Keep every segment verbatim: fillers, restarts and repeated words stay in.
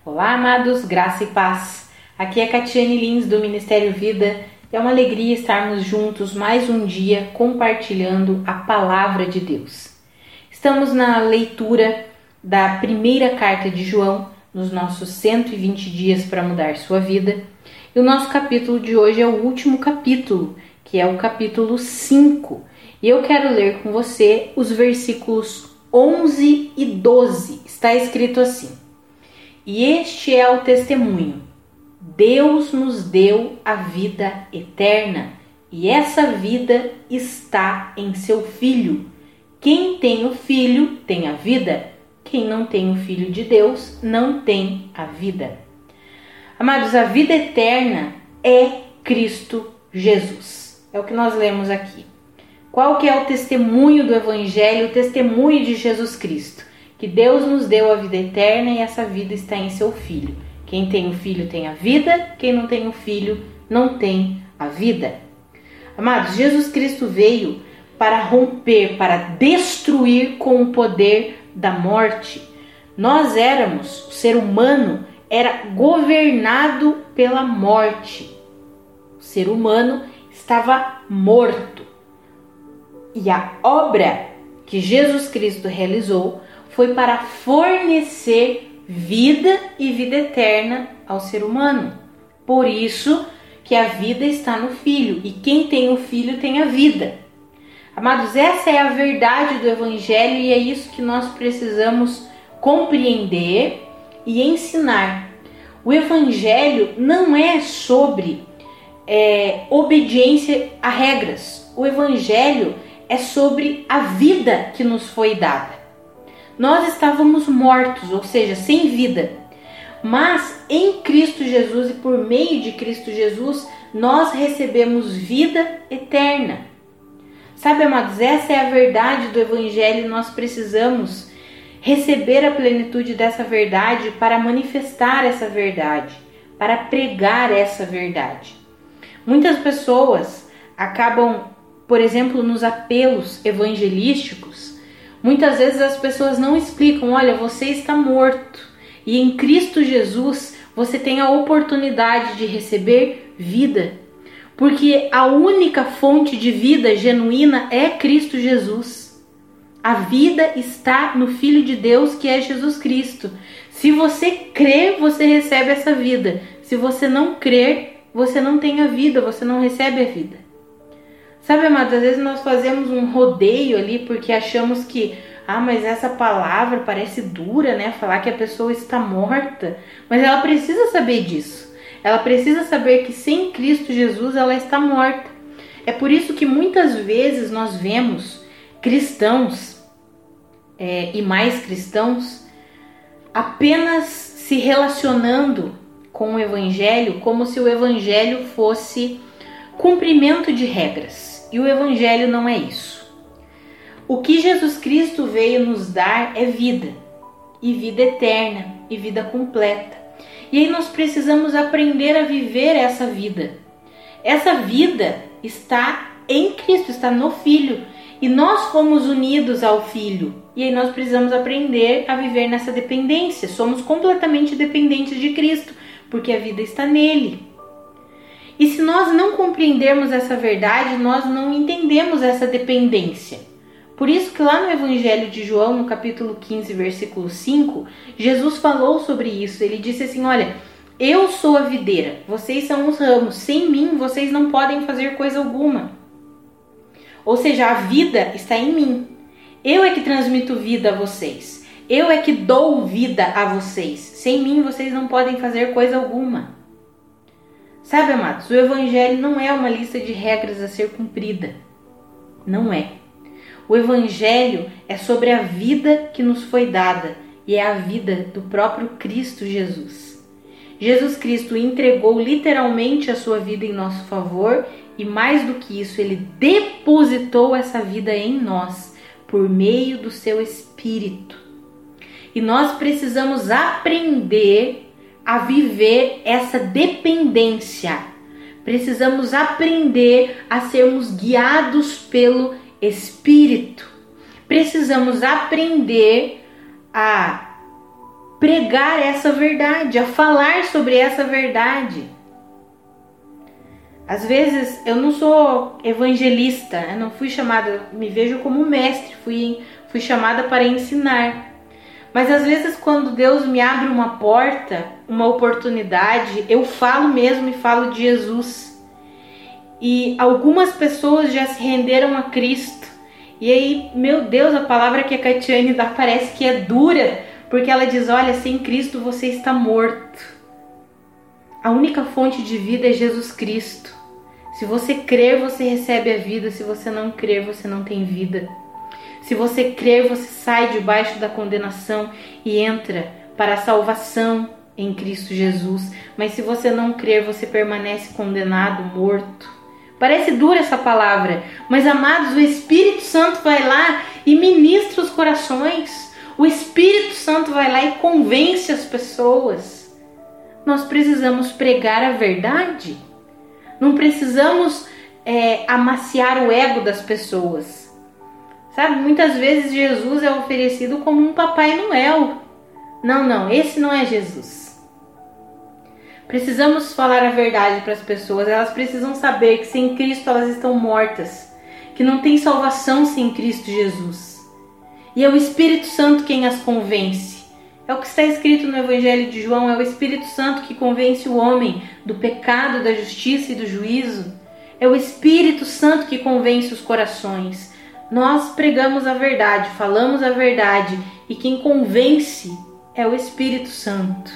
Olá, amados, graça e paz. Aqui é Catiane Lins do Ministério Vida. É uma alegria estarmos juntos mais um dia compartilhando a palavra de Deus. Estamos na leitura da primeira carta de João, nos nossos cento e vinte dias para mudar sua vida. E o nosso capítulo de hoje é o último capítulo, que é o capítulo cinco. E eu quero ler com você os versículos onze e doze. Está escrito assim: E este é o testemunho: Deus nos deu a vida eterna, e essa vida está em seu Filho. Quem tem o Filho tem a vida. Quem não tem o Filho de Deus não tem a vida. Amados, a vida eterna é Cristo Jesus. É o que nós lemos aqui. Qual que é o testemunho do Evangelho, o testemunho de Jesus Cristo? Que Deus nos deu a vida eterna e essa vida está em seu Filho. Quem tem o Filho tem a vida, quem não tem o Filho não tem a vida. Amados, Jesus Cristo veio para romper, para destruir com o poder da morte. Nós éramos, o ser humano era governado pela morte. O ser humano estava morto. E a obra que Jesus Cristo realizou foi para fornecer vida e vida eterna ao ser humano. Por isso que a vida está no Filho, e quem tem o Filho tem a vida. Amados, essa é a verdade do Evangelho e é isso que nós precisamos compreender e ensinar. O Evangelho não é sobre é, obediência a regras. O Evangelho é sobre a vida que nos foi dada. Nós estávamos mortos, ou seja, sem vida. Mas em Cristo Jesus e por meio de Cristo Jesus, nós recebemos vida eterna. Sabe, amados, essa é a verdade do Evangelho e nós precisamos receber a plenitude dessa verdade para manifestar essa verdade, para pregar essa verdade. Muitas pessoas acabam, por exemplo, nos apelos evangelísticos, muitas vezes as pessoas não explicam: olha, você está morto e em Cristo Jesus você tem a oportunidade de receber vida. Porque a única fonte de vida genuína é Cristo Jesus. A vida está no Filho de Deus, que é Jesus Cristo. Se você crer, você recebe essa vida. Se você não crer, você não tem a vida, você não recebe a vida. Sabe, amados, às vezes nós fazemos um rodeio ali porque achamos que, ah, mas essa palavra parece dura, né? Falar que a pessoa está morta. Mas ela precisa saber disso. Ela precisa saber que sem Cristo Jesus ela está morta. É por isso que muitas vezes nós vemos cristãos é, e mais cristãos apenas se relacionando com o Evangelho como se o Evangelho fosse cumprimento de regras. E o Evangelho não é isso. O que Jesus Cristo veio nos dar é vida, e vida eterna, e vida completa. E aí nós precisamos aprender a viver essa vida. Essa vida está em Cristo, está no Filho. E nós fomos unidos ao Filho. E aí nós precisamos aprender a viver nessa dependência. Somos completamente dependentes de Cristo, porque a vida está nele. E se nós não compreendermos essa verdade, nós não entendemos essa dependência. Por isso que lá no Evangelho de João, no capítulo quinze, versículo cinco, Jesus falou sobre isso. Ele disse assim: olha, eu sou a videira, vocês são os ramos, sem mim vocês não podem fazer coisa alguma. Ou seja, a vida está em mim. Eu é que transmito vida a vocês. Eu é que dou vida a vocês. Sem mim vocês não podem fazer coisa alguma. Sabe, amados, o Evangelho não é uma lista de regras a ser cumprida. Não é. O Evangelho é sobre a vida que nos foi dada e é a vida do próprio Cristo Jesus. Jesus Cristo entregou literalmente a sua vida em nosso favor e mais do que isso, Ele depositou essa vida em nós por meio do seu Espírito. E nós precisamos aprender a viver essa dependência. Precisamos aprender a sermos guiados pelo Espírito. Precisamos aprender a pregar essa verdade, a falar sobre essa verdade. Às vezes eu não sou evangelista, eu não fui chamada, me vejo como mestre, fui, fui chamada para ensinar. Mas às vezes quando Deus me abre uma porta, uma oportunidade, eu falo mesmo e falo de Jesus. E algumas pessoas já se renderam a Cristo. E aí, meu Deus, a palavra que a Catiane dá parece que é dura, porque ela diz, olha, sem Cristo você está morto. A única fonte de vida é Jesus Cristo. Se você crer, você recebe a vida. Se você não crer, você não tem vida. Se você crer, você sai debaixo da condenação e entra para a salvação em Cristo Jesus. Mas se você não crer, você permanece condenado, morto. Parece dura essa palavra, mas amados, o Espírito Santo vai lá e ministra os corações. O Espírito Santo vai lá e convence as pessoas. Nós precisamos pregar a verdade. Não precisamos é, amaciar o ego das pessoas. Sabe, muitas vezes Jesus é oferecido como um Papai Noel. Não, não, esse não é Jesus. Precisamos falar a verdade para as pessoas. Elas precisam saber que sem Cristo elas estão mortas. Que não tem salvação sem Cristo Jesus. E é o Espírito Santo quem as convence. É o que está escrito no Evangelho de João. É o Espírito Santo que convence o homem do pecado, da justiça e do juízo. É o Espírito Santo que convence os corações. Nós pregamos a verdade, falamos a verdade. E quem convence é o Espírito Santo.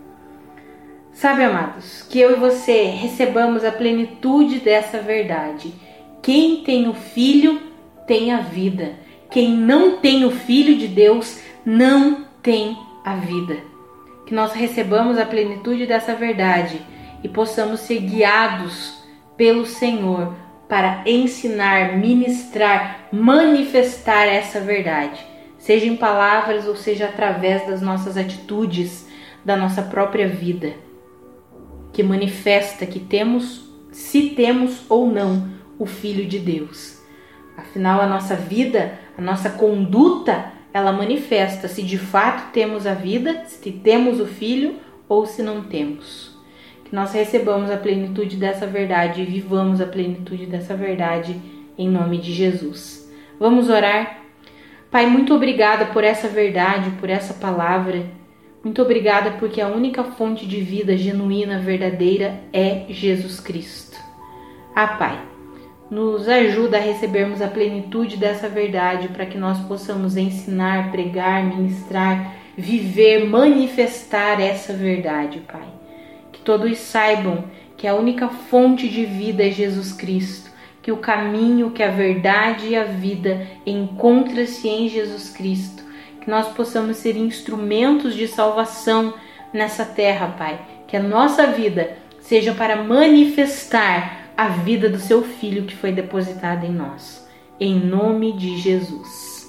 Sabe, amados, que eu e você recebamos a plenitude dessa verdade. Quem tem o Filho tem a vida. Quem não tem o Filho de Deus não tem a vida. Que nós recebamos a plenitude dessa verdade e possamos ser guiados pelo Senhor para ensinar, ministrar, manifestar essa verdade. Seja em palavras ou seja através das nossas atitudes, da nossa própria vida. Que manifesta que temos, se temos ou não, o Filho de Deus. Afinal, a nossa vida, a nossa conduta, ela manifesta se de fato temos a vida, se temos o Filho ou se não temos. Que nós recebamos a plenitude dessa verdade e vivamos a plenitude dessa verdade em nome de Jesus. Vamos orar? Pai, muito obrigada por essa verdade, por essa palavra. Muito obrigada porque a única fonte de vida genuína, verdadeira é Jesus Cristo. Ah, Pai, nos ajuda a recebermos a plenitude dessa verdade para que nós possamos ensinar, pregar, ministrar, viver, manifestar essa verdade, Pai. Que todos saibam que a única fonte de vida é Jesus Cristo, que o caminho, que a verdade e a vida encontra-se em Jesus Cristo. Que nós possamos ser instrumentos de salvação nessa terra, Pai. Que a nossa vida seja para manifestar a vida do Seu Filho que foi depositada em nós. Em nome de Jesus.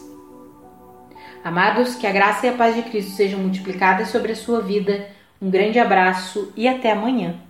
Amados, que a graça e a paz de Cristo sejam multiplicadas sobre a sua vida. Um grande abraço e até amanhã.